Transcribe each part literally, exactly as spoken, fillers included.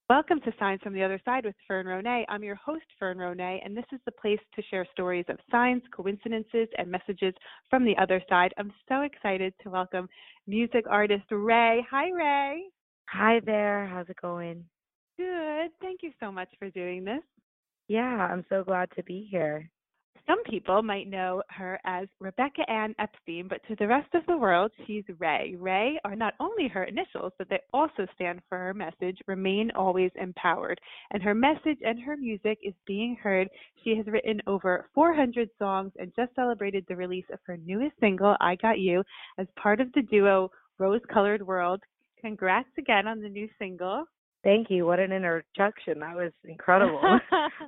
Welcome to Signs from the Other Side with Fern Ronay. I'm your host, Fern Ronay, and this is the place to share stories of signs, coincidences, and messages from the other side. I'm so excited to welcome music artist Ray. Hi, Ray. Hi there. How's it going? Good. Thank you so much for doing this. Yeah, I'm so glad to be here. Some people might know her as Rebecca Ann Epstein, but to the rest of the world, she's Ray. Ray are not only her initials, but they also stand for her message, Remain Always Empowered. And her message and her music is being heard. She has written over four hundred songs and just celebrated the release of her newest single, I Got You, as part of the duo Rose Colored World. Congrats again on the new single. Thank you. What an introduction. That was incredible. um,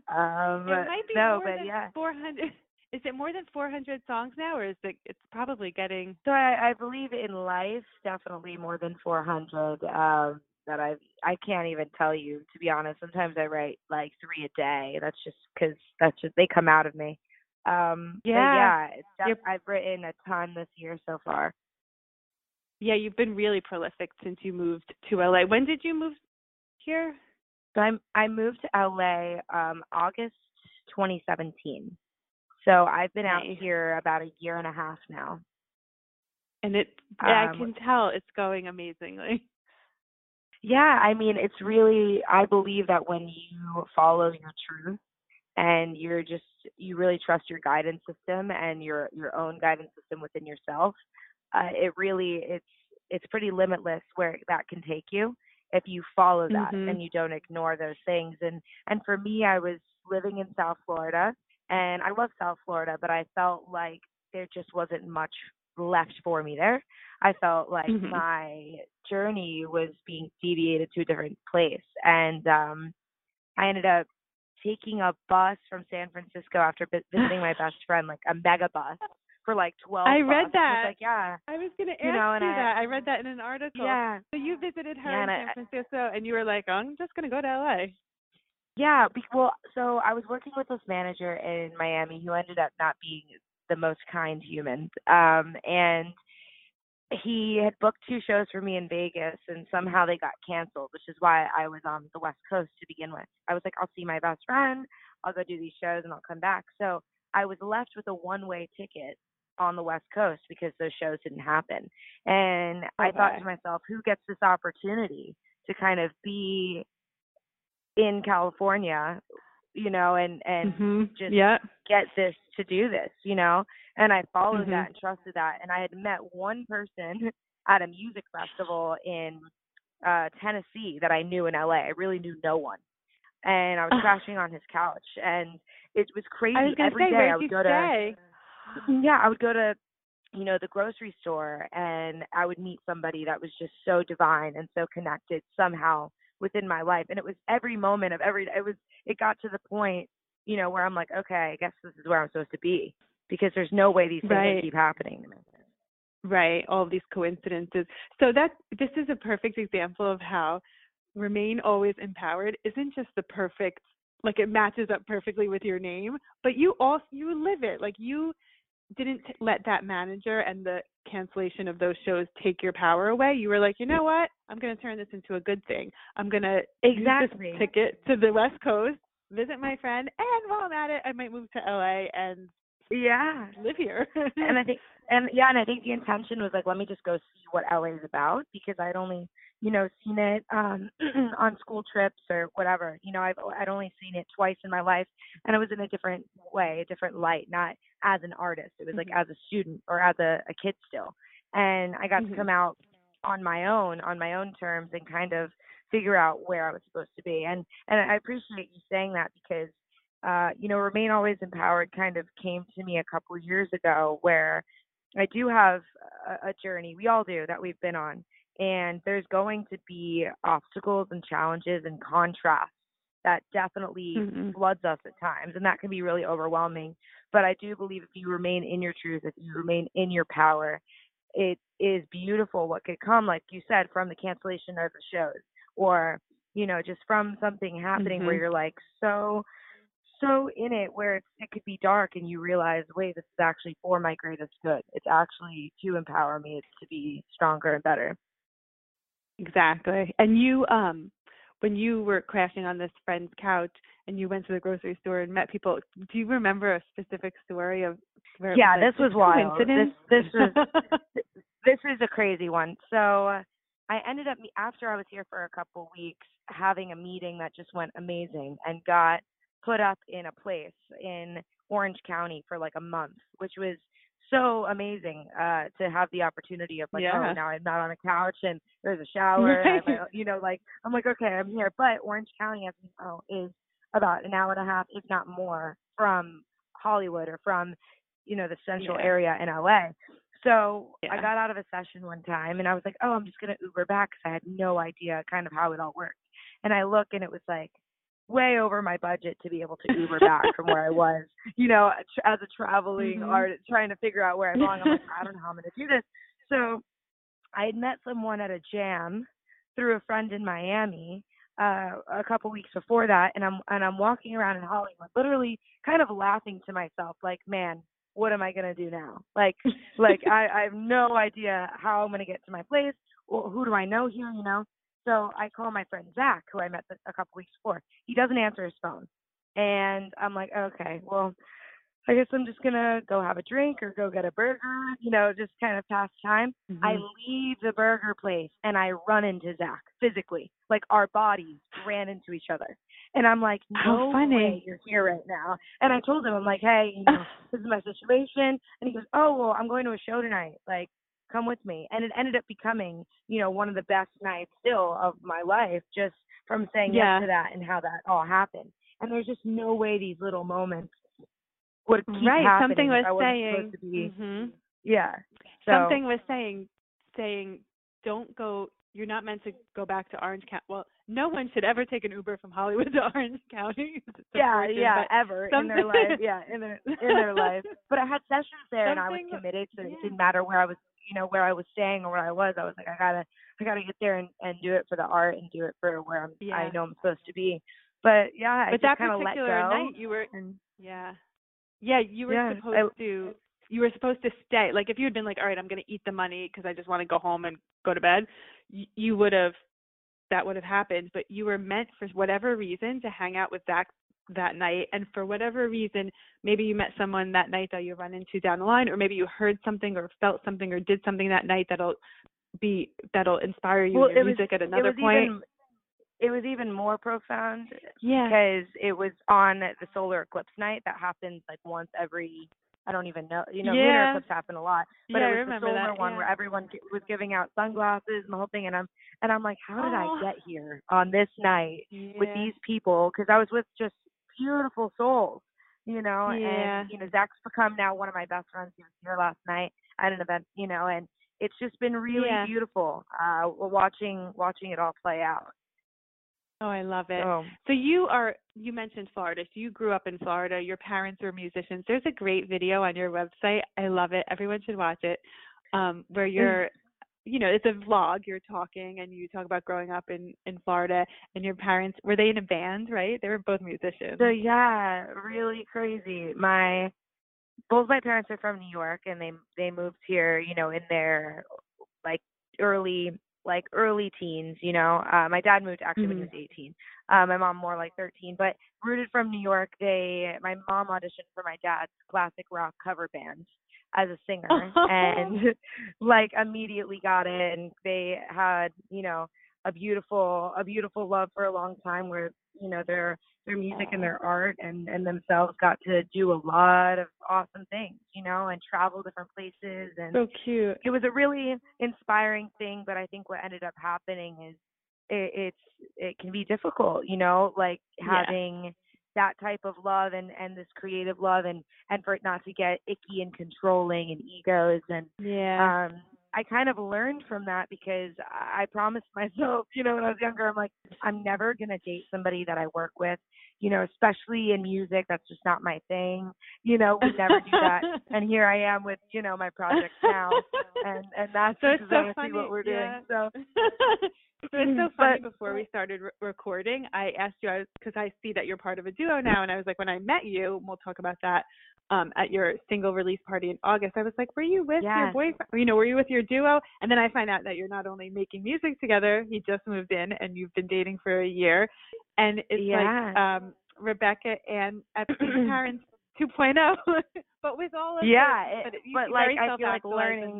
it might be no, more but than yeah. four hundred. Is it more than four hundred songs now, or is it? It's probably getting. So I, I believe in life, definitely more than four hundred. Um, that I I can't even tell you, to be honest. Sometimes I write like three a day. That's just because that's just they come out of me. Um, Yeah. But yeah, it's def- I've written a ton this year so far. Yeah, you've been really prolific since you moved to L A. When did you move here? So I'm I moved to L A um August twenty seventeen. So I've been Nice. out here about a year and a half now. And it Um, I can tell it's going amazingly. Yeah, I mean it's really I believe that when you follow your truth and you're just you really trust your guidance system and your your own guidance system within yourself, uh, it really it's it's pretty limitless where that can take you if you follow that Mm-hmm. and you don't ignore those things. And and for me, I was living in South Florida, and I love South Florida, but I felt like there just wasn't much left for me there. I felt like Mm-hmm. my journey was being deviated to a different place, and um I ended up taking a bus from San Francisco after vi- visiting my best friend, like a mega bus for like twelve I read bucks. I was that. like, yeah, I was going to you ask know, and you I, that. I read that in an article. yeah, So you visited her yeah, in and I, San Francisco, and you were like, I'm just going to go to L A. yeah, be- well, so I was working with this manager in Miami who ended up not being the most kind human. Um, and he had booked two shows for me in Vegas, and somehow they got canceled, which is why I was on the West Coast to begin with. I was like, I'll see my best friend, I'll go do these shows, and I'll come back. So I was left with a one-way ticket on the West Coast because those shows didn't happen. And I Okay. thought to myself, who gets this opportunity to kind of be in California, you know, and and Mm-hmm. just Yeah. get this to do this, you know? And I followed Mm-hmm. that and trusted that. And I had met one person at a music festival in uh Tennessee that I knew in L A. I really knew no one. And I was crashing on his couch, and it was I was crazy. going to Every say, day where'd I would you go to stay? yeah, I would go to you know the grocery store, and I would meet somebody that was just so divine and so connected somehow within my life. And it was every moment of every it was it got to the point, you know, where I'm like, okay, I guess this is where I'm supposed to be, because there's no way these things Right. would keep happening to me. Right. All of these coincidences. So that this is a perfect example of how Remain Always Empowered isn't just the perfect, like it matches up perfectly with your name, but you also you live it. Like you didn't t- let that manager and the cancellation of those shows take your power away. You were like, you know what? I'm going to turn this into a good thing. I'm going to Exactly. use this ticket to the West Coast, visit my friend, and while I'm at it, I might move to L A and Yeah. live here. And I think, and yeah, and I think the intention was like, let me just go see what L A is about, because I'd only, you know, seen it um on school trips or whatever. You know, I've I'd only seen it twice in my life, and it was in a different way, a different light, not as an artist. It was like Mm-hmm. as a student or as a, a kid still. And I got to Mm-hmm. come out on my own, on my own terms, and kind of figure out where I was supposed to be. And and I appreciate you saying that, because uh, you know, Remain Always Empowered kind of came to me a couple of years ago, where I do have a, a journey, we all do, that we've been on. And there's going to be obstacles and challenges and contrasts that definitely Mm-hmm. floods us at times. And that can be really overwhelming. But I do believe if you remain in your truth, if you remain in your power, it is beautiful what could come, like you said, from the cancellation of the shows, or, you know, just from something happening where Mm-hmm. you're like so so in it, where it's, it could be dark, and you realize, wait, this is actually for my greatest good. It's actually to empower me to be stronger and better. Exactly. And you, um, when you were crashing on this friend's couch and you went to the grocery store and met people, do you remember a specific story of where it Yeah, was like, this was wild. coincidence? This this was this is a crazy one. So uh, I ended up after I was here for a couple weeks having a meeting that just went amazing and got put up in a place in Orange County for like a month, which was so amazing uh to have the opportunity of like, Yeah. oh, now I'm not on a couch and there's a shower Right. and I'm, you know, like I'm like, okay, I'm here. But Orange County, as you know, is about an hour and a half, if not more, from Hollywood or from, you know, the central Yeah. area in L A. So Yeah. I got out of a session one time and I was like, oh, I'm just going to Uber back because I had no idea kind of how it all worked. And I look and it was like way over my budget to be able to Uber back from where I was, you know, as a traveling Mhm. artist trying to figure out where I'm going. I'm like, I don't know how I'm going to do this. So I had met someone at a jam through a friend in Miami uh a couple weeks before that, and I'm and I'm walking around in Hollywood literally kind of laughing to myself like, man, what am I going to do now? Like like I I have no idea how I'm going to get to my place. Or who do I know here, you know? So I call my friend Zach, who I met a couple weeks before. He doesn't answer his phone. And I'm like, okay, well, I guess I'm just going to go have a drink or go get a burger, you know, just kind of pass time. Mhm. I leave the burger place and I run into Zach physically. Like our bodies ran into each other. And I'm like, How no funny. way you're here right now. And I told him, I'm like, hey, you know, this is my situation. And he goes, oh, well, I'm going to a show tonight. Like, come with me. And it ended up becoming, you know, one of the best nights still of my life just from saying Yeah. yes to that and how that all happened. And there's just no way these little moments would keep Right. happening Something if was I wasn't saying. supposed to be. Mhm. Yeah. So Something was saying, saying, don't go. You're not meant to go back to Orange County. Well, no one should ever take an Uber from Hollywood to Orange County. It's a yeah, fortune, yeah, but ever in something- their life. Yeah, in their in their life. But I had sessions there, and I was Something- committed. So yeah. it didn't matter where I was, you know, where I was staying or where I was. I was like, I gotta, I gotta get there and, and do it for the art and do it for where I'm. Yeah. I know I'm supposed to be. But yeah, I But just that kind of let particular go. night, you were. And Yeah. Yeah, you were yeah, supposed I, to. You were supposed to stay. Like if you had been like, all right, I'm going to eat the money because I just want to go home and go to bed, you, you would have. That would have happened. But you were meant for whatever reason to hang out with Zach that night, and for whatever reason, maybe you met someone that night that you run into down the line, or maybe you heard something or felt something or did something that night that'll be that'll inspire you well, in your it was, music at it another was point. even. It was even more profound Yeah. because it was on the solar eclipse night that happens like once every, I don't even know, you know, Yeah. lunar eclipse happen a lot, but Yeah, I it was the remember solar that, one yeah. where everyone g- was giving out sunglasses and the whole thing, and I'm and I'm like, how did Oh. I get here on this night with Yeah. these people? Because I was with just beautiful souls, you know, Yeah. and you know, Zach's become now one of my best friends. He was here last night at an event, you know, and it's just been really Yeah. beautiful, uh, watching watching it all play out. Oh, I love it. So. So you are, you mentioned Florida. So you grew up in Florida. Your parents were musicians. There's a great video on your website. I love it. Everyone should watch it. Um, where you're, you know, it's a vlog. You're talking and you talk about growing up in, in Florida, and your parents, were they in a band, right? They were both musicians. So yeah, really crazy. My both my parents are from New York, and they they moved here, you know, in their like early like early teens, you know. Uh, my dad moved actually when he was eighteen. Uh, my mom more like thirteen, but rooted from New York. They my mom auditioned for my dad's classic rock cover band as a singer, and like immediately got it. And they had, you know, a beautiful a beautiful love for a long time, where you know their their music and their art and and themselves got to do a lot of awesome things, you know, and travel different places. And So cute. it was a really inspiring thing. But I think what ended up happening is it, it's it can be difficult, you know, like Yeah. having that type of love and and this creative love, and and for it not to get icky and controlling and egos. And Yeah. um I kind of learned from that because I I promised myself, you know, when I was younger, I'm like, I'm never going to date somebody that I work with, you know, especially in music. That's just not my thing. You know, we never do that. And here I am with, you know, my projects now. And and that's So it's exactly so funny. what we're Yeah. doing. So So it's so funny. But- Before we started re- recording, I asked you, I was because I see that you're part of a duo now, and I was like, when I met you, and we'll talk about that. um, at your single release party in August. I was like, were you with your Yes. boyfriend? Or, you know, were you with your duo? And then I find out that you're not only making music together, he just moved in and you've been dating for a year. And it's Yeah. like um, Rebecca and Epstein parents 2.0, but with all of Yeah, the, it, but it, you but seem like very I feel like self-actualized and learning.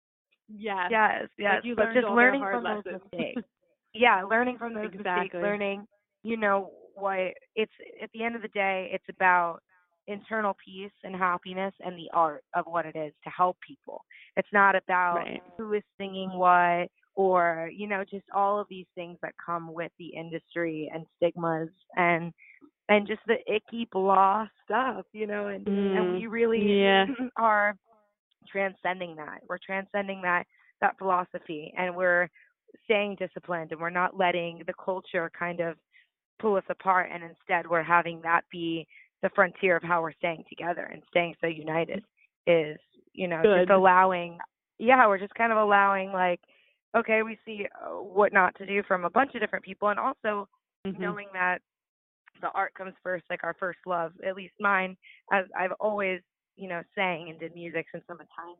yes, Yes, like yes, you but learned just all their learning hard from those lessons. mistakes. Yeah, learning from those mistakes, Exactly. learning, you know, what it's at the end of the day, it's about internal peace and happiness and the art of what it is to help people. It's not about Right. who is singing what or, you know, just all of these things that come with the industry and stigmas and and just the icky blah stuff, you know, and and Mm, we really yeah. are transcending that. We're transcending that that philosophy, and we're staying disciplined, and we're not letting the culture kind of pull us apart. And instead, we're having that be the frontier of how we're staying together and staying so united. Is you know just Good. allowing, yeah, we're just kind of allowing like, okay, we see uh, what not to do from a bunch of different people, and also Mhm. knowing that the art comes first, like our first love, at least mine, as I've always, you know, sang and did music since I'm a tiny.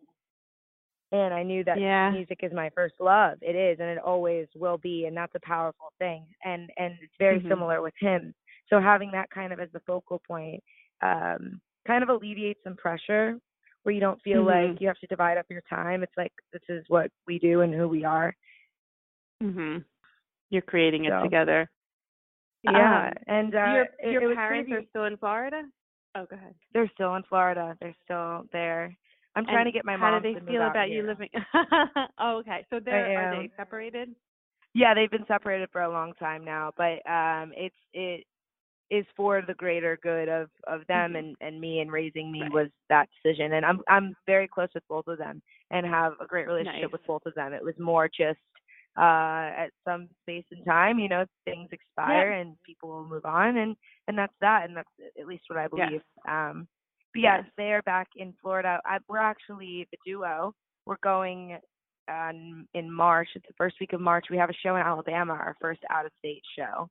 And I knew that Yeah. music is my first love. It is, and it always will be, and that's a powerful thing. And and it's very Mhm. similar with him. So having that kind of as the focal point, um, kind of alleviates some pressure, where you don't feel like Mhm. you have to divide up your time. It's like this is what we do and who we are. Mhm. You're creating it So together. yeah, Um, and uh, your it, your it was parents are crazy. still in Florida? Oh, go ahead. They're still in Florida. They're still there. I'm trying And to get my how do mom they to move feel out about you here. living? Oh, okay. So I they're are they am. separated? Yeah, they've been separated for a long time now, but um it's it is for the greater good of of them Mhm. and and me, and raising me Right. was that decision. And I'm I'm very close with both of them and have a great relationship Nice. with both of them. It was more just uh at some space and time, you know, things Yeah. expire and people will move on, and and that's that, and that's at least what I Yes. believe. Um but yeah, Yes. they're back in Florida. I, we're actually the duo. We're going um, in March. It's the first week of March. We have a show in Alabama, our first out of state show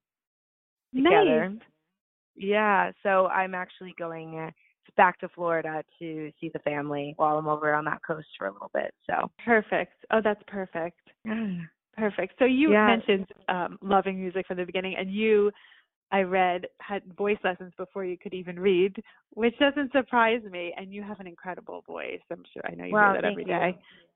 Nice. together. Yeah, so I'm actually going uh, back to Florida to see the family while I'm over on that coast for a little bit. So Perfect. Oh, that's perfect. yeah, Perfect. So you yeah. mentioned um, loving music from the beginning, and you, I read, had voice lessons before you could even read, which doesn't surprise me. And you have an incredible voice. I'm sure I know you hear Wow, that thank every you. day.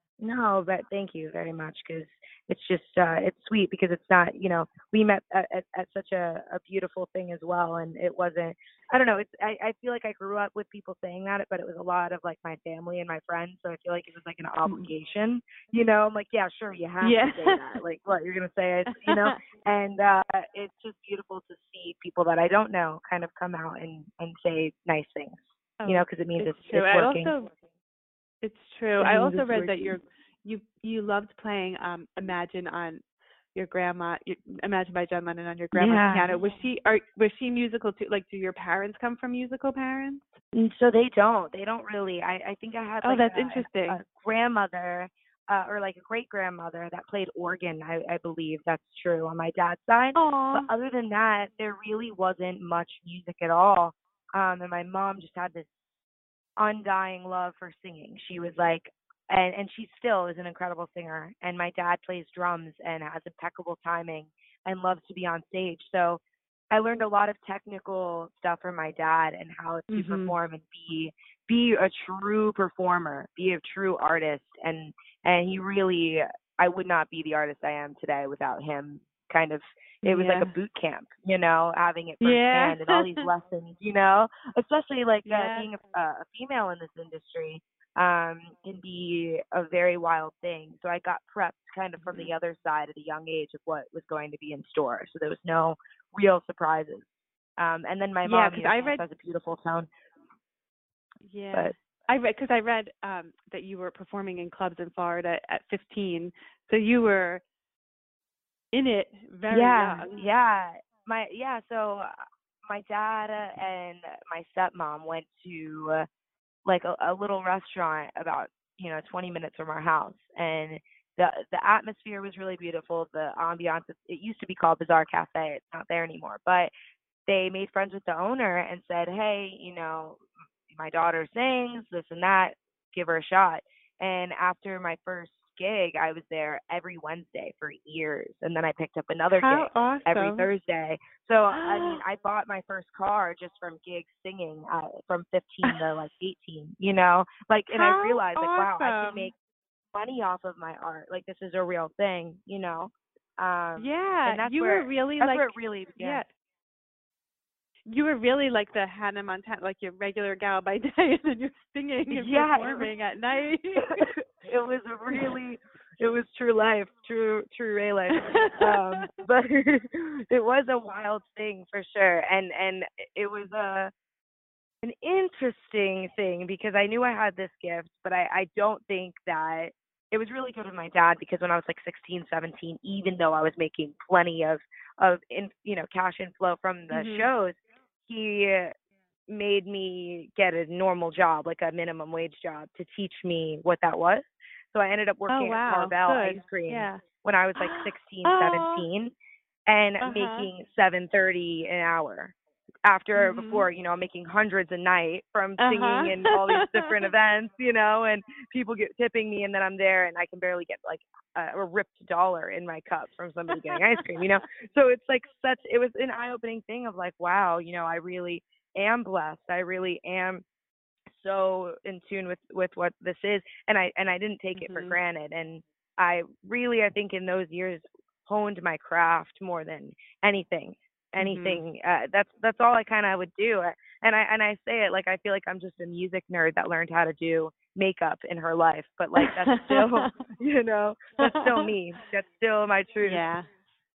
No, but thank you very much, because it's just uh it's sweet, because it's not, you know, we met at, at, at such a, a beautiful thing as well, and it wasn't, I don't know, it's I, I feel like I grew up with people saying that, but it was a lot of like my family and my friends, so I feel like it was like an Mm. obligation, you know. I'm like, yeah, sure, you have to Yeah. say that, like what you're gonna say, it's, you know. And uh it's just beautiful to see people that I don't know kind of come out and and say nice things, you know, Oh, because it means it's it's true. it's I working. also, it's true. It I means also it's read that working. you're, you you loved playing um Imagine on your grandma, you, Imagine by John Lennon on your grandma's Yeah. piano. Was she, are was she musical too? Like, do your parents come from musical parents? Mm, so they don't. They don't really. I I think I had Oh, like that's a, a interesting. grandmother, uh, or like a great grandmother that played organ. I I believe that's true on my dad's side. But Aw. other than that, there really wasn't much music at all. Um, and my mom just had this undying love for singing. She was like, and and she still is an incredible singer. And my dad plays drums and has impeccable timing and loves to be on stage. So I learned a lot of technical stuff from my dad and how to Mhm. perform and be be a true performer, be a true artist. And and he really, I would not be the artist I am today without him. Kind of, it was like a Yeah. boot camp, you know, having it Yeah. firsthand and all these lessons, you know, especially like uh, Yeah. being a, a female in this industry um can be a very wild thing. So I got prepped kind of from Mhm. the other side at a young age of what was going to be in store. So there was no real surprises. Um, and then my Yeah, mom, because you know, I she just read. has a beautiful tone. Yeah, But I read because I read um that you were performing in clubs in Florida at fifteen, so you were in it very yeah, young. yeah, my yeah. So uh, my dad and my stepmom went to uh, like a, a little restaurant about, you know, twenty minutes from our house, and the the atmosphere was really beautiful. The ambiance, it, it used to be called Bazaar Cafe. It's not there anymore, but they made friends with the owner and said, hey, you know, my daughter sings, this and that, give her a shot. And after my first gig, I was there every Wednesday for years, and then I picked up another How gig every awesome. Thursday. So I mean, I bought my first car just from gigs singing uh, from fifteen to like eighteen, you know, like, and I How realized like, wow, I can awesome. make money off of my art. Like this is a real thing, you know. Um, Yeah, and that's you were where really that's like, where it really began. yeah, you were really like the Hannah Montana, like your regular gal by day, and then you're singing and Yeah, it performing at night. it was a really it was true life, true true Ray life. Um, but it was a wild thing for sure, and and it was a an interesting thing because I knew I had this gift, but I I don't think that it was really good with my dad because when I was like sixteen, seventeen, even though I was making plenty of of in, you know, cash inflow from the Mhm. shows, he made me get a normal job, like a minimum wage job, to teach me what that was. So I ended up Oh working at wow, Carvel Ice good. Cream Yeah. when I was like sixteen, Oh. seventeen, and Uh huh. making seven thirty an hour. After Mhm. before, you know, making hundreds a night from Uh singing in all these different huh. events, you know, and people get tipping me, and then I'm there and I can barely get like a, a ripped dollar in my cup from somebody getting ice cream, you know. So it's like such it was an eye-opening thing of like, wow, you know, I really am blessed. I really am so in tune with with what this is, and I and I didn't take it for Mhm. granted. And I really, I think in those years honed my craft more than anything. Mhm. Anything. Uh, that's that's all I kind of would do. Uh, And I and I say it like I feel like I'm just a music nerd that learned how to do makeup in her life, but like that's still, you know, that's still me. That's still my truth. Yeah.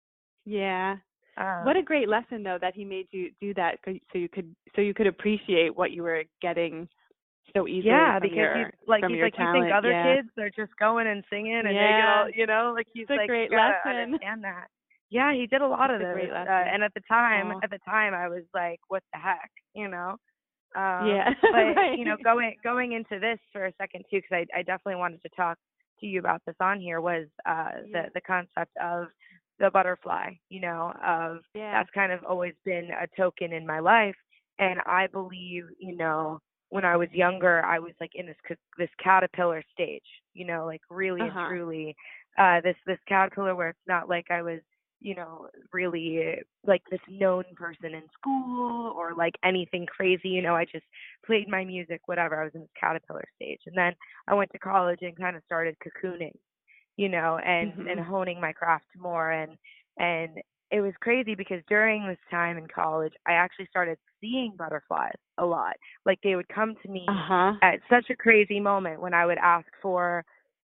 Yeah. What a Um, great lesson though that he made you do that 'cause- so you could so you could appreciate what you were getting so easily Yeah, from because he's your like from he's your like, you think talent. other Yeah. kids are just going and singing and making all, Yeah. you know, like he's It's a like, you great gotta lesson. understand that. Yeah, he did a lot It's of a great those. Uh, lesson. and at the time, Oh. at the time, I was like, what the heck, you know? Yeah. Um, but you know, Right. going going into this for a second too, because I I definitely wanted to talk to you about this on here was uh the Yeah. the concept of the butterfly. You know, of Yeah. that's kind of always been a token in my life, and I believe, you know, when I was younger, I was like in this ca- this caterpillar stage. You know, like really and Uh-huh. truly, uh, this this caterpillar where it's not like I was, you know, really like this known person in school or like anything crazy. You know, I just played my music, whatever. I was in this caterpillar stage. And then I went to college and kind of started cocooning, you know, and and Mhm. honing my craft more. and and it was crazy because during this time in college, I actually started seeing butterflies a lot. Like they would come to me Uh-huh. at such a crazy moment when I would ask for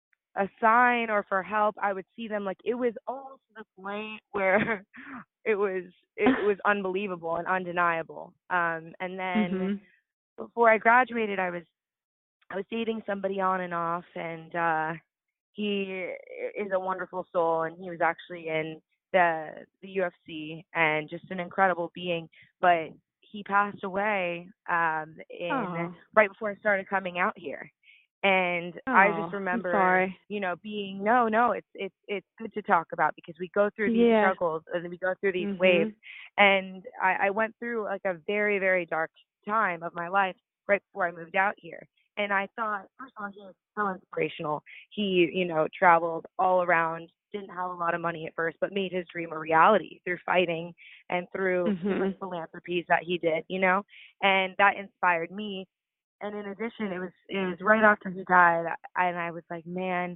a sign or for help. I would see them. Like it was almost to the point where it was it, it was unbelievable and undeniable. Um, and then Mhm. before I graduated, I was I was dating somebody on and off, and uh, he is a wonderful soul, and he was actually in the the U F C and just an incredible being. But he passed away um, in Oh. right before I started coming out here, and I just Oh, I'm remember, sorry. you know, being no, no, it's it's it's good to talk about because we go through these Yeah. struggles and we go through these waves, Mhm. and I, I went through like a very very dark time of my life right before I moved out here. And I thought, first of all, he was so inspirational. He, you know, traveled all around, didn't have a lot of money at first, but made his dream a reality through fighting and through different Mhm. philanthropies that he did, you know, and that inspired me. And in addition, it was it was right after he died, and I was like, man,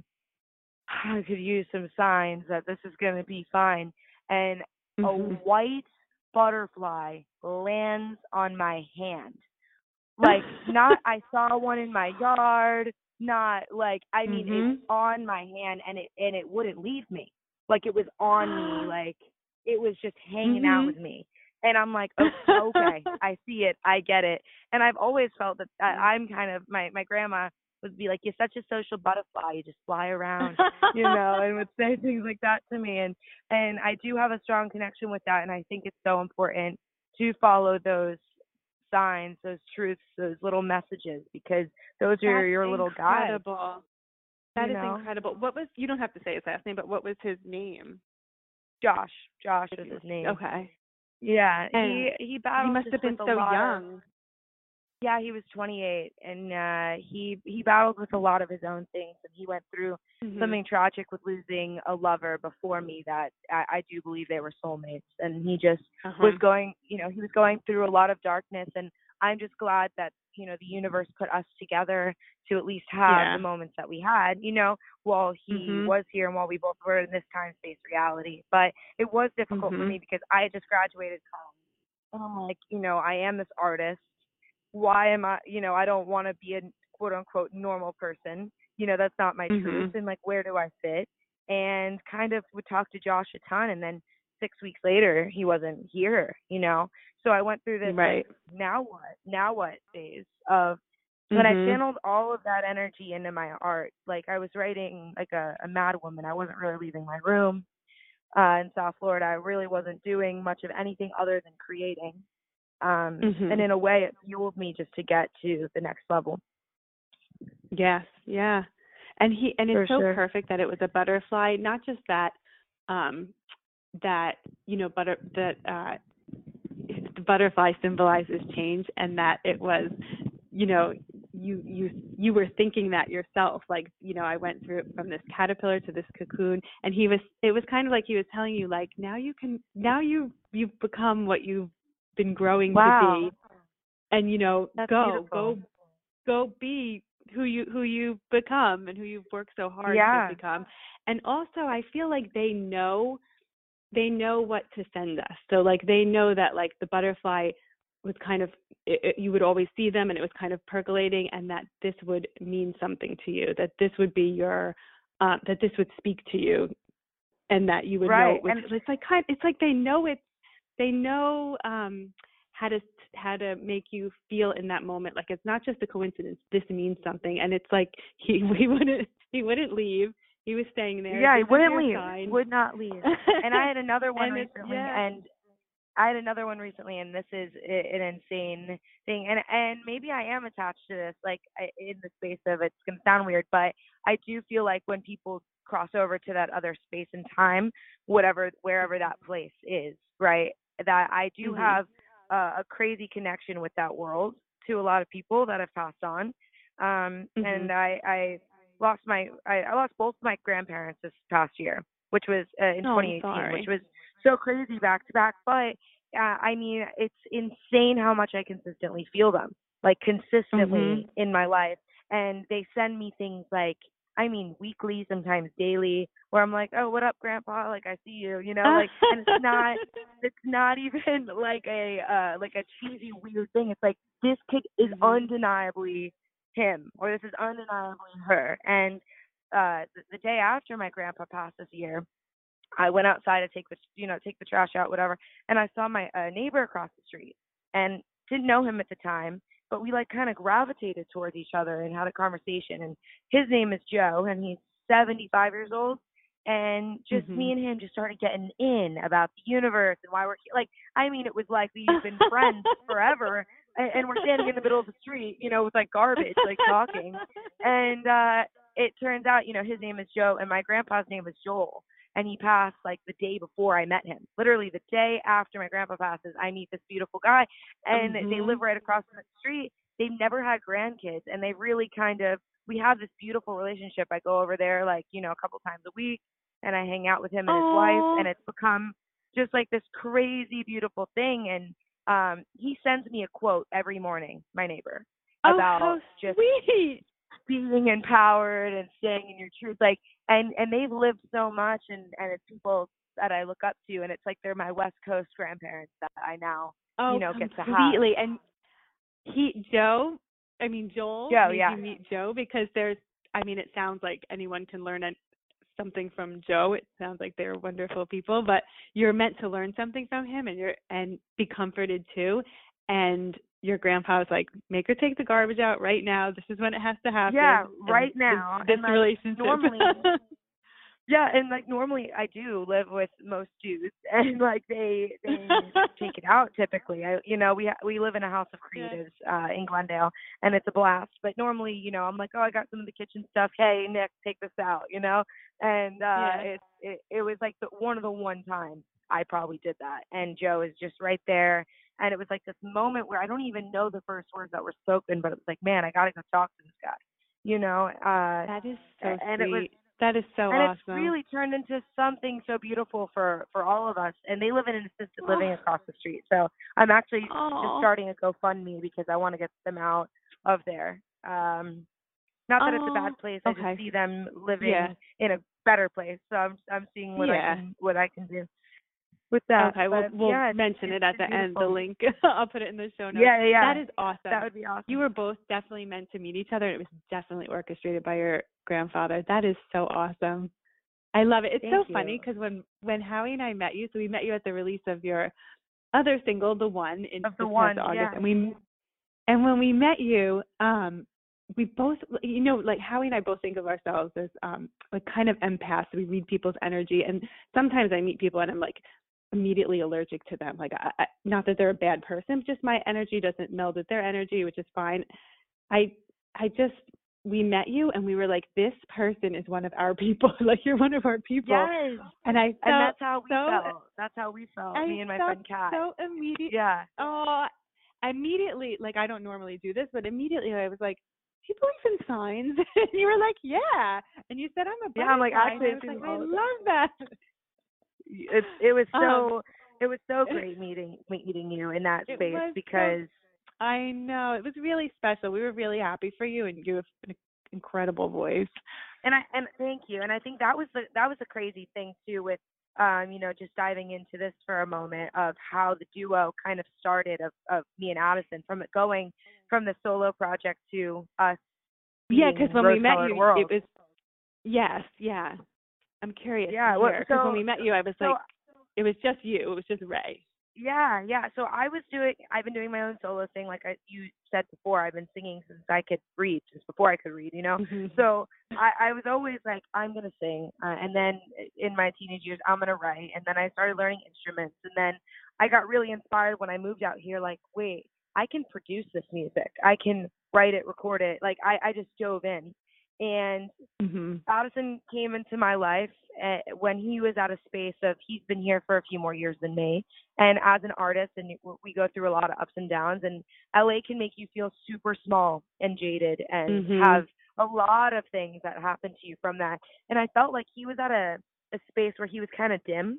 I could use some signs that this is going to be fine. And a Mhm. white butterfly lands on my hand, like, not I saw one in my yard, not like, I mean, it's Mhm. on my hand, and it and it wouldn't leave me. Like it was on me, like it was just hanging out Mhm. with me. And I'm like, "Oh, okay, I see it. I get it." And I've always felt that, that I'm kind of my my grandma would be like, "You're such a social butterfly. You just fly around." You know, and would say things like that to me. And and I do have a strong connection with that, and I think it's so important to follow those signs, those truths, those little messages, because those are That's your little guides, incredible. you That is know. incredible. What was, you don't have to say his last name, but what was his name? Josh, Josh If is you his name. okay. Yeah, And he he he battled must just have with been a so lot of young. Yeah, he was twenty-eight, and uh, he he battled with a lot of his own things, and he went through Mhm. something tragic with losing a lover before me that I, I do believe they were soulmates, and he just was Uh-huh. going, you know, he was going through a lot of darkness, and I'm just glad that you know the universe put us together to at least have the Yeah. moments that we had, you know, while he Mhm. was here and while we both were in this time space reality. But it was difficult for Mhm. me because I had just graduated college, and I'm like, you know, I am this artist, why am I, you know, I don't want to be a quote unquote normal person. You know, that's not my truth. Mhm. And like, where do I fit? And kind of would talk to Josh a ton. And then six weeks later, he wasn't here, you know? So I went through this, like, Right. now what? Now what phase of, and I Mhm. channeled all of that energy into my art. Like, I was writing like a, a mad woman. I wasn't really leaving my room uh, in South Florida. I really wasn't doing much of anything other than creating. Um, and Mhm. in a way, it fueled me just to get to the next level. Yes. Yeah. And he and it's For so sure. perfect that it was a butterfly, not just that um that, you know, butter that uh the butterfly symbolizes change, and that it was, you know, you you you were thinking that yourself, like, you know, I went through from this caterpillar to this cocoon, and he was it was kind of like he was telling you, like, now you can now you you've become what you've been growing to be, Wow, and, you know, that's go beautiful. go go be who you who you've become and who you've worked so hard to Yeah. become. And also I feel like they know they know what to send us. So like they know that like the butterfly was kind of it, it, you would always see them, and it was kind of percolating, and that this would mean something to you, that this would be your uh, that this would speak to you, and that you would know Right. it was, And it's like kind it's like they know it they know um how to how to make you feel in that moment, like it's not just a coincidence, this means something. And it's like he he wouldn't he wouldn't leave, he was staying there, yeah, he this is wouldn't your leave. sign. Would not leave. And I had another one And it's recently, yeah. and I had another one recently, and this is an insane thing. And and maybe I am attached to this, like I, in the space of, it's gonna sound weird, but I do feel like when people cross over to that other space and time, whatever wherever that place is, right? That I do Mhm. have uh, a crazy connection with that world to a lot of people that have passed on. Um, Mhm. and I I lost my I, I lost both my grandparents this past year, which was uh, in Oh, I'm twenty eighteen, which sorry. was so crazy back to back. But uh, I mean, it's insane how much I consistently feel them, like Mhm. consistently in my life. And they send me things like, I mean, weekly, sometimes daily, where I'm like, oh, what up, Grandpa? Like, I see you, you know, like, and it's not, it's not even like a, uh, like a cheesy, weird thing. It's like, this kid is Mhm. undeniably him, or this is undeniably her. And, uh, the, the day after my grandpa passed this year, I went outside to take the you know take the trash out, whatever, and I saw my uh, neighbor across the street, and didn't know him at the time, but we like kind of gravitated towards each other and had a conversation. And his name is Joe, and he's seventy-five years old, and just me Mhm. and him just started getting in about the universe and why we're here. Like, I mean, it was like we've been friends forever, and, and we're standing in the middle of the street, you know, with like garbage, like talking, and uh it turns out, you know, his name is Joe, and my grandpa's name is Joel, and he passed like the day before I met him. Literally the day after my grandpa passes, I meet this beautiful guy, and they live Mhm. right across the street. They've never had grandkids, and they really kind of we have this beautiful relationship. I go over there like, you know, a couple times a week, and I hang out with him and his wife, and Oh, it's become just like this crazy beautiful thing. And um he sends me a quote every morning, my neighbor, oh, about how just sweet. being empowered and staying in your truth, like, and and they've lived so much, and and it's people that I look up to, and it's like they're my West Coast grandparents that I now, you Oh, know, get to have. completely. And he, Joe, I mean, Joel Joe, made yeah. you meet Joe, because there's, I mean, it sounds like anyone can learn an, something from Joe. It sounds like they're wonderful people, but you're meant to learn something from him, and you're, and be comforted too. And your grandpa was like, make her take the garbage out right now. This is when it has to Yeah, happen. And right this, now. this And like relationship. normally, yeah, and like normally I do live with most dudes, and like they they take it out typically. I you know we ha- we live in a house of Yeah. creatives uh in Glendale, and it's a blast. But normally, you know, I'm like, oh, I got some of the kitchen stuff. Hey, Nick, take this out, you know. And uh Yeah. it it it was like the one of the one times I probably did that, and Joe is just right there. And it was like this moment where I don't even know the first words that were spoken, but it was like, man, I got to go talk to this guy, you know? Uh, That is so and it was, sweet. That is so and it's awesome. really turned into something so beautiful for, for all of us. And they live in an assisted living Oh, across the street. So I'm actually just oh, starting a GoFundMe because I want to get them out of there. Um, not that it's a oh. bad place. I just Okay. see them Yeah. living in a better place. So I'm I'm seeing what I Yeah. can what I can do with that. Okay. We'll But we'll yeah, it's mention it's it at been the end. The beautiful. link. I'll put it in the show notes. Yeah, yeah, yeah. That is awesome. That would be You awesome. were both definitely meant to meet each other. It was definitely orchestrated by your grandfather. That is so awesome. I love it. It's Thank so you. funny because when when Howie and I met you, so we met you at the release of your other single, The One, in Of the this one, past August, yeah. and we and when we met you, um, we both, you know, like Howie and I both think of ourselves as um, like kind of empaths. We read people's energy, and sometimes I meet people and I'm like immediately allergic to them. Like, I, I, not that they're a bad person, just my energy doesn't meld with their energy, which is fine. I, I just, we met you and we were like, this person is one of our people. Like, you're one of our people. Yes. And I felt And that's how we so, felt. That's how we felt. I Me and my felt friend Kat. so immediate. Yeah. Oh, immediately, like I don't normally do this, but immediately I was like, do you believe in signs? And you were like, yeah. And you said, I'm a Yeah, I'm like butterfly. actually And I was I like, do I all the time. love that. It it was Um, so it was so great meeting meeting you in that it space was so, because I know, it was really special. We were really happy for you, and you have an incredible voice. and I and thank you. And I think that was the that was the crazy thing too with um, you know, just diving into this for a moment of how the duo kind of started of, of me and Addison from it going from the solo project to us Yeah, being because when we Rose met Colored you, it World. was, yes, yeah. I'm curious to Yeah, well, hear, because when so we met you, I was so like, it was just you. It was just Ray. yeah, yeah. So I was doing, I've been doing my own solo thing, like I, you said before. I've been singing since I could read, since before I could read, you know. Mm-hmm. So I, I was always like, I'm gonna sing, uh, and then in my teenage years, I'm gonna write, and then I started learning instruments, and then I got really inspired when I moved out here. Like, wait, I can produce this music. I can write it, record it. Like, I, I just dove in, and Mm-hmm. Addison came into my life uh, when he was at a space of he's been here for a few more years than me. And as an artist, and we go through a lot of ups and downs, and L A can make you feel super small and jaded and Mm-hmm. have a lot of things that happen to you from that. And I felt like he was at a, a space where he was kind of dim.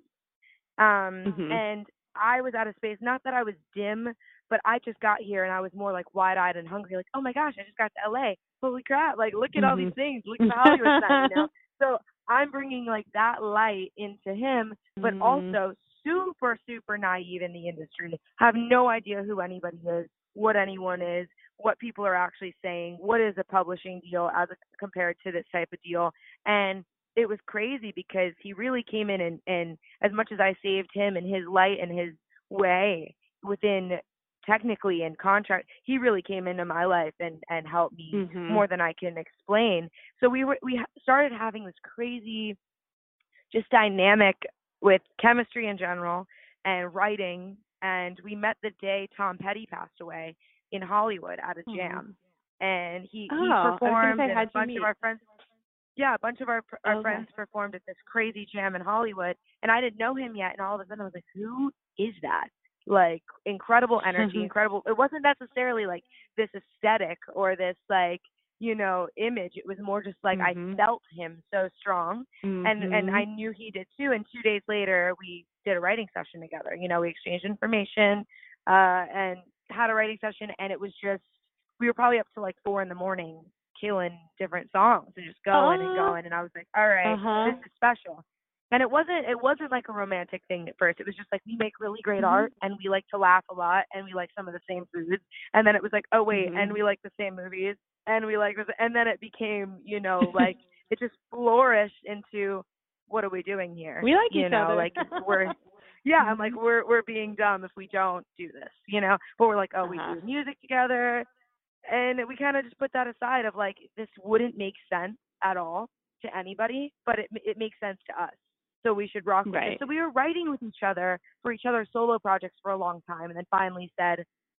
Um, Mm-hmm. and I was at a space, not that I was dim, but I just got here and I was more like wide eyed and hungry, like, oh my gosh, I just got to L A. Holy crap. Like, look at all these things. Look at the Hollywood sign, you know? So I'm bringing like that light into him, but mm-hmm. also super, super naive in the industry. Have no idea who anybody is, what anyone is, what people are actually saying, what is a publishing deal as a, compared to this type of deal. And it was crazy because he really came in and, and as much as I saved him and his light and his way within technically in contract, he really came into my life and, and helped me Mm-hmm. more than I can explain. So we were, we started having this crazy just dynamic with chemistry in general and writing. And we met the day Tom Petty passed away in Hollywood at a jam. And he, Oh, he performed say, and how'd a bunch you meet? of our friends yeah, a bunch of our our Okay. friends performed at this crazy jam in Hollywood, and I didn't know him yet. And all of a sudden, I was like, "Who is that?" Like, incredible energy, incredible. It wasn't necessarily like this aesthetic or this like you know image. It was more just like mm-hmm. I felt him so strong, mm-hmm. and and I knew he did too. And two days later, we did a writing session together. You know, we exchanged information uh, and had a writing session, and it was just we were probably up to like four in the morning killing different songs and just going uh, and going, and I was like, all right, uh-huh. this is special. And it wasn't it wasn't like a romantic thing at first. It was just like we make really great mm-hmm. art and we like to laugh a lot and we like some of the same foods. And then it was like, oh wait, mm-hmm. and we like the same movies and we like this, and then it became, you know, like it just flourished into what are we doing here? We like you each know, other. like we're yeah, mm-hmm. I'm like we're we're being dumb if we don't do this, you know. But we're like, oh, uh-huh. we do music together. And we kind of just put that aside of like, this wouldn't make sense at all to anybody, but it it makes sense to us. So we should rock with right. it. So we were writing with each other for each other's solo projects for a long time. And then finally said,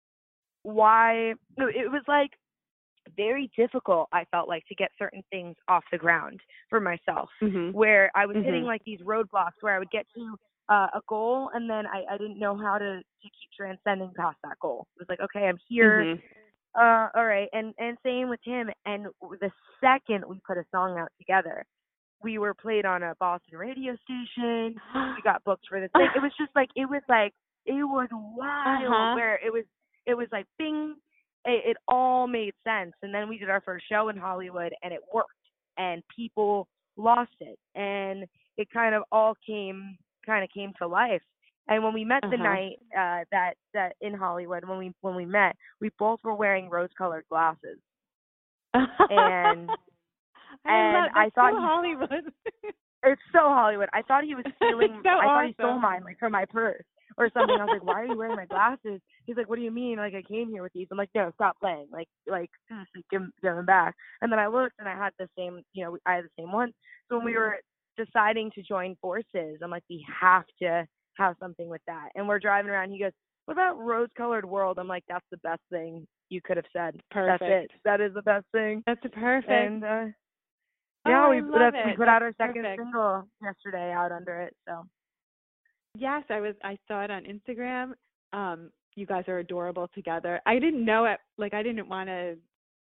why? It was like very difficult, I felt like, to get certain things off the ground for myself, mm-hmm. where I was mm-hmm. hitting like these roadblocks where I would get to uh, a goal, and then I, I didn't know how to, to keep transcending past that goal. It was like, okay, I'm here. Mhm. Uh, all right. And, and same with him. And the second we put a song out together, we were played on a Boston radio station. We got booked for the thing. It was just like, it was like, it was wild Uh-huh. where it was, it was like, bing, it, it all made sense. And then we did our first show in Hollywood and it worked and people lost it. And it kind of all came, kind of came to life. And when we met the Uh-huh. night uh, that that in Hollywood, when we when we met, we both were wearing rose-colored glasses, and I and love I that's so thought he Hollywood. it's so Hollywood. I thought he was It's stealing. so I thought he stole awesome. mine, like from my purse or something. I was like, why are you wearing my glasses? He's like, what do you mean? Like I came here with these. I'm like, no, stop playing. Like like seriously, give, 'em- give them back. And then I looked and I had the same. You know, I had the same one. So when we were deciding to join forces, I'm like, we have to have something with that. And we're driving around. He goes, what about rose-colored world? I'm like, that's the best thing you could have said. That's it. Perfect. That is the best thing. That's perfect. And uh Oh, yeah, I we love that's, we it. put That's out our second perfect. single yesterday out under it. So Yes, I was I saw it on Instagram. Um, you guys are adorable together. I didn't know it like I didn't want to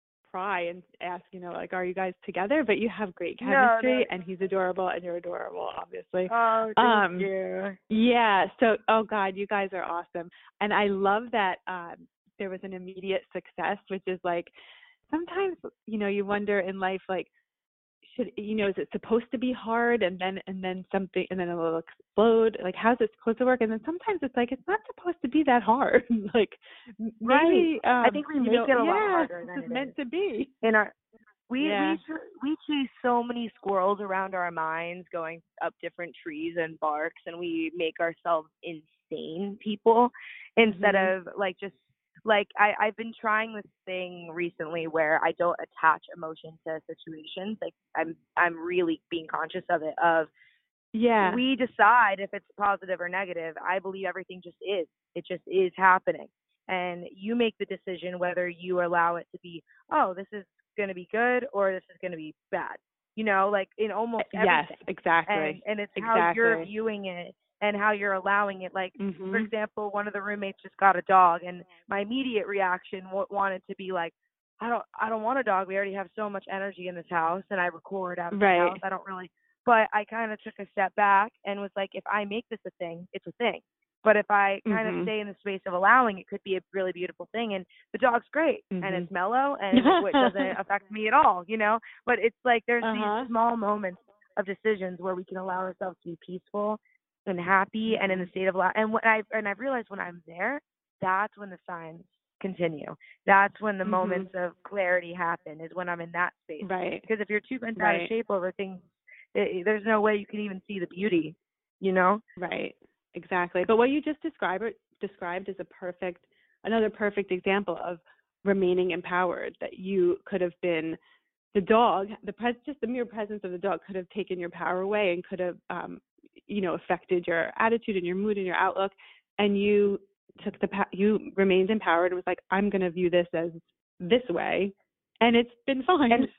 pry and ask, you know, like, are you guys together? But you have great no, no. chemistry and he's adorable and you're adorable, obviously. Oh, thank Um, you. yeah, so oh God, you guys are awesome. And I love that um there was an immediate success, which is like sometimes, you know, you wonder in life like should you know is it supposed to be hard and then and then something and then it'll explode, like how's it supposed to work? And then sometimes it's like it's not supposed to be that hard. Like m- Right. maybe I um think we you make know it a lot yeah harder this than is it is. meant to be. In our we Yeah. we ch- we chase so many squirrels around our minds going up different trees and barks, and we make ourselves insane people instead Mhm. of like just like I I've been trying this thing recently where I don't attach emotion to situations. Like I'm I'm really being conscious of it of Yeah. we decide if it's positive or negative. I believe everything just is. It just is happening. And you make the decision whether you allow it to be, oh, this is going to be good or this is going to be bad. You know, like in almost Yes, everything. And exactly. and it's how you're Exactly. viewing it and how you're allowing it. Like, for Mhm. example, one of the roommates just got a dog, and my immediate reaction w- wanted to be like, I don't, I don't want a dog. We already have so much energy in this house, and I record out of the Right. house. I don't really but I kind of took a step back and was like, if I make this a thing, it's a thing. But if I kind of Mhm. stay in the space of allowing, it could be a really beautiful thing. And the dog's great and Mhm. it's mellow and it doesn't affect me at all, you know? But it's like there's these Uh-huh. small moments of decisions where we can allow ourselves to be peaceful and happy and in the Mhm. state of allow. And what I and I've realized when I'm there, that's when the signs continue. That's when the Mhm. moments of clarity happen. Is when I'm in that space. Right. Because if you're too bent out of Right. shape over things it, there's no way you can even see the beauty, you know? Right. Exactly. But what you just described described is a perfect another perfect example of remaining empowered, that you could have been the dog, the pres just the mere presence of the dog could have taken your power away and could have um you know affected your attitude and your mood and your outlook, and you took the pa- you remained empowered and was like, I'm going to view this as this way, and it's been fine. And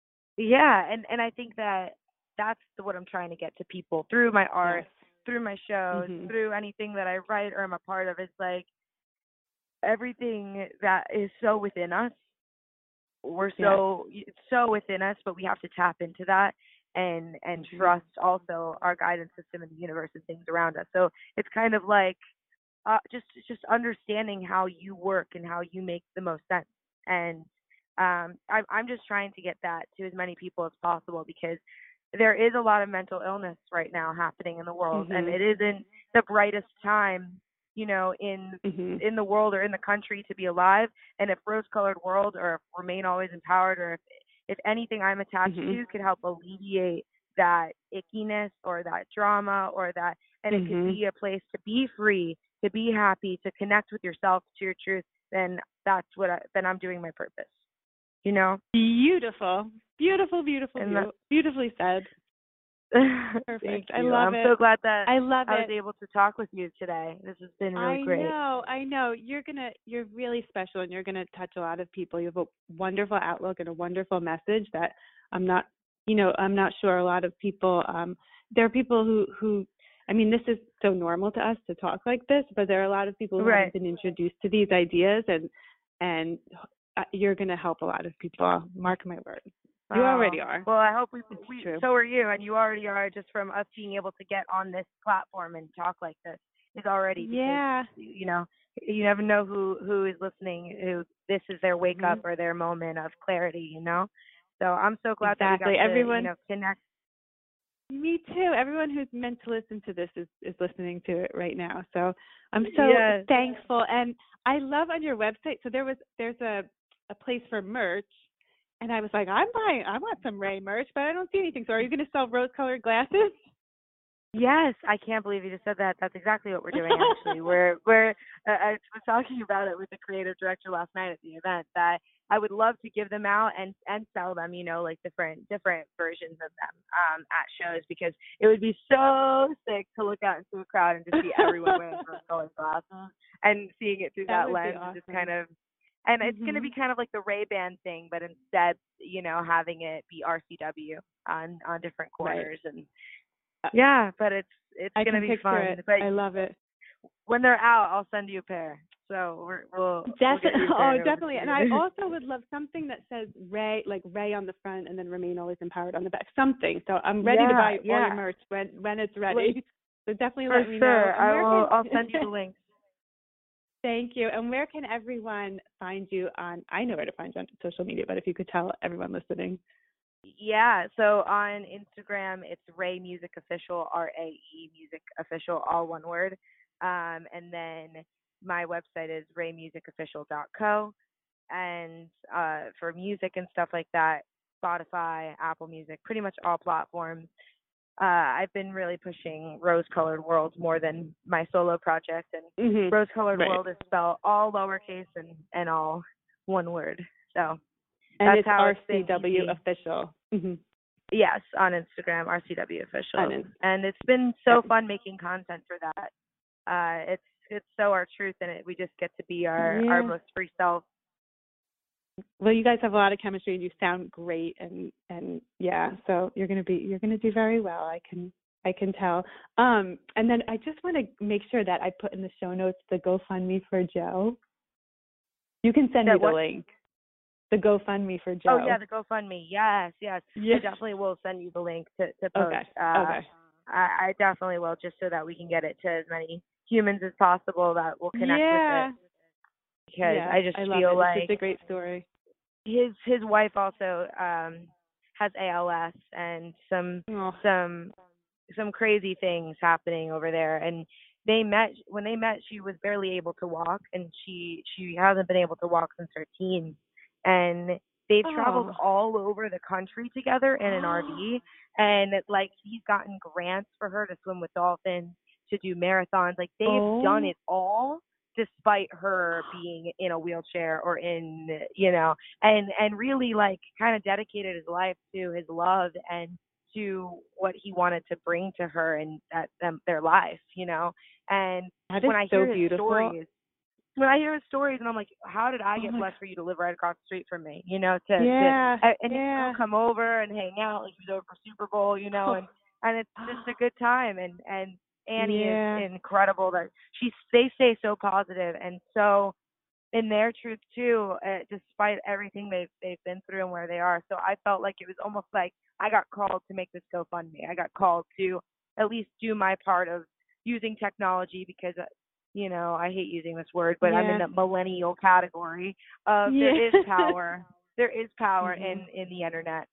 yeah, and and I think that that's the, what I'm trying to get to people through my Yes. art, through my shows, Mhm. through anything that I write or am a part of. It's like everything that is so within us. We're Yes. so it's so within us, but we have to tap into that and and Mhm. trust also our guidance system and the universe and things around us. So it's kind of like uh, just just understanding how you work and how you make the most sense. And um, I'm I'm just trying to get that to as many people as possible because there is a lot of mental illness right now happening in the world, and Mhm. it isn't the brightest time, you know, in Mhm. in the world or in the country to be alive. And if rose-colored world or if remain always empowered or if if anything I'm attached Mhm. to could help alleviate that ickiness or that drama or that and it could Mhm. be a place to be free, to be happy, to connect with yourself, to your truth, then that's what I, then I'm doing my purpose. You know? Beautiful. Beautiful, beautiful, And that, beautiful. Beautifully said. thank Perfect. I you. love I'm it. so glad that I love I was it. able to talk with you today. This has been really I great. know. I know. You're going to you're really special and you're going to touch a lot of people. You have a wonderful outlook and a wonderful message that I'm not, you know, I'm not sure a lot of people um there are people who who I mean, this is so normal to us to talk like this, but there are a lot of people who Right. haven't been introduced to these ideas, and and uh, you're going to help a lot of people. Mark my words. You Oh, already are. well, I hope we, It's we true. so are you, and you already are, just from us being able to get on this platform and talk like this is already, Yeah. because, you know, you never know who, who is listening, who this is their wake up Mhm. or their moment of clarity, you know? So I'm so glad that we got Exactly. to, you Everyone. know, connect. Me too. Everyone who's meant to listen to this is, is listening to it right now. So I'm so Yes. thankful. And I love on your website. So there was there's a, a place for merch. And I was like, I'm buying, I want some Ray merch, but I don't see anything. So are you going to sell rose-colored glasses? Yes, I can't believe you just said that. That's exactly what we're doing. Actually, we're we're. Uh, I was talking about it with the creative director last night at the event, that I would love to give them out and and sell them. You know, like different different versions of them um, at shows, because it would be so sick to look out into a crowd and just see everyone wearing rose-colored glasses and seeing it through That that would be lens, awesome. just kind of. And it's Mm-hmm. going to be kind of like the Ray-Ban thing, but instead, you know, having it be R C W on on different corners. Right. And yeah, but it's it's I gonna can be picture fun. it. But I love it. when they're out, I'll send you a pair. So we're, we'll we'll get Definitely. you a Oh, pair over definitely. to And you. I also would love something that says Ray, like Ray on the front, and then Remain Always Empowered on the back. Something. So I'm ready yeah, to buy yeah, all your merch when when it's ready. So definitely for let me know. sure. And I where will. can I'll send you the links. Thank you. And where can everyone find you on? I know where to find you on social media, but if you could tell everyone listening. Yeah. So on Instagram, it's Ray Music Official, R A E Music Official, all one word. Um, and then my website is ray music official dot co. And uh, for music and stuff like that, Spotify, Apple Music, pretty much all platforms. Uh, I've been really pushing Rose Colored World more than my solo project, and Mm-hmm. Rose Colored Right. World is spelled all lowercase and, and all one word. So And that's it's how R it's C been W easy. official. Mm-hmm. Yes, on Instagram, R C W official. On in- And it's been so yeah. fun making content for that. Uh, it's it's so our truth, and it we just get to be our, our Yeah. most free self. Well, you guys have a lot of chemistry, and you sound great, and and yeah, so you're gonna be you're gonna do very well. I can I can tell. Um, and then I just want to make sure that I put in the show notes the GoFundMe for Joe. You can send That me the what? link. The GoFundMe for Joe. Oh yeah, the GoFundMe. Yes, yes. Yes. I definitely will send you the link to to post. Okay. Uh, Okay. I, I definitely will, just so that we can get it to as many humans as possible that will connect Yeah. with it. Because Yeah. I just I love feel it. like It's just a great story. his his wife also um has A L S and some Oh. some some crazy things happening over there. And they met when they met, she was barely able to walk, and she she hasn't been able to walk since her teens. And they've traveled Oh. all over the country together in an R V, and like he's gotten grants for her to swim with dolphins, to do marathons. Like they've Oh. done it all despite her being in a wheelchair or in, you know, and and really like kind of dedicated his life to his love and to what he wanted to bring to her and that them their life, you know. And That is when I so hear his beautiful. stories, when I hear his stories, and I'm like, how did I Oh get my blessed for you to live right across the street from me, you know? To Yeah. to and Yeah. he'll come over and hang out, like he was over for Super Bowl, you know, and and it's just a good time. And and Annie Yeah. is incredible. That she's they stay so positive and so in their truth too, uh, despite everything they've they've been through and where they are. So I felt like it was almost like I got called to make this GoFundMe. I got called to at least do my part of using technology, because uh, you know, I hate using this word, but I'm in Yeah. the millennial category of Yeah. there is power. There is power Mhm. in in the internet.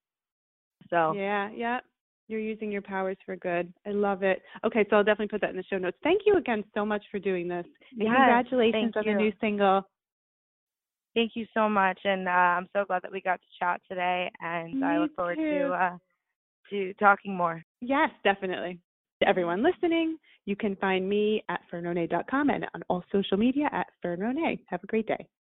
So Yeah, yeah. You're using your powers for good. I love it. Okay, so I'll definitely put that in the show notes. Thank you again so much for doing this. And yes, congratulations thank on the you. new single. Thank you so much, and uh, I'm so glad that we got to chat today, and Me I look forward too. to uh, to talking more. Yes, definitely. To everyone listening, you can find me at fernone dot com and on all social media at fernone. Have a great day.